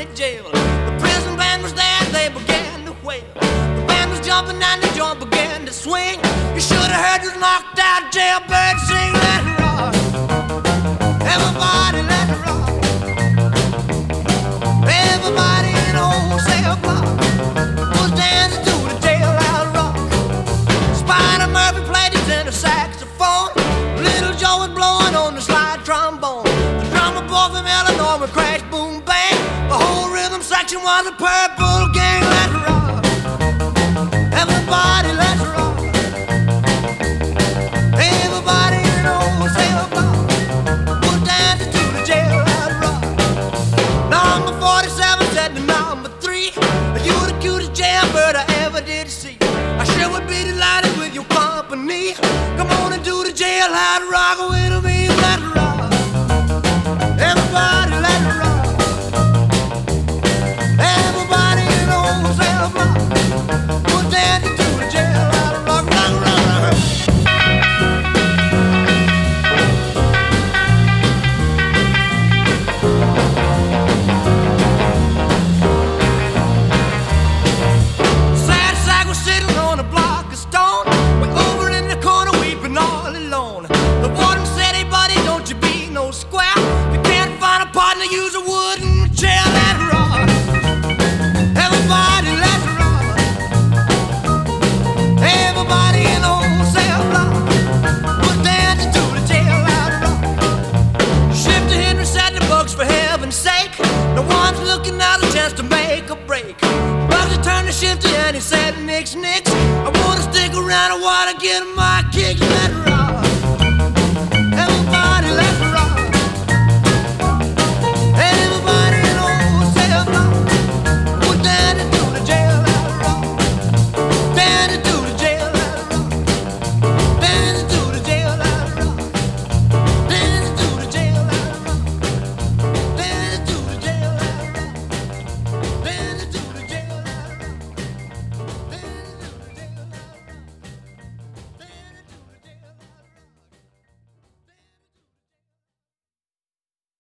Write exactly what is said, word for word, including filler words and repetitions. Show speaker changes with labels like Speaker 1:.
Speaker 1: county jail. The prison band was there, they began to wail. The band was jumping and the joint began to swing. You should have heard this knocked out jailbird sing. Let it rock, everybody let it rock. Everybody in the whole cell block was dancing to the jailhouse rock. Spider Murphy played his tenor saxophone. Little Joe was blowing on the slide trombone. The drummer boy from Illinois would crash, boom, bang. The whole rhythm section was a purple gang. Let's rock, everybody, let's rock. Everybody in the whole cell block was dancing to the jailhouse rock. Number forty-seven said to number three, you the cutest jailbird I ever did see. I sure would be delighted with your company. Come on and do the jailhouse rock with me. Let's rock, everybody, let's rock. Everybody in the whole cell block was dancing to the jailhouse rock. Rock, rock, rock. Sad sack was sitting on a block of stone, way over in the corner weeping all alone. The warden said, hey buddy, don't you be no square. If you can't find a partner, use a wooden chair. Let's rock, everybody, let's rock. Everybody in the whole cell block was dancing to the jailhouse rock. Shifter Henry said the books, for heaven's sake, no one's looking out a chance to make a break. Bugsy turned to Shifter and he said, nix, nix, I wanna stick around, I wanna get my kicks. Let's rock.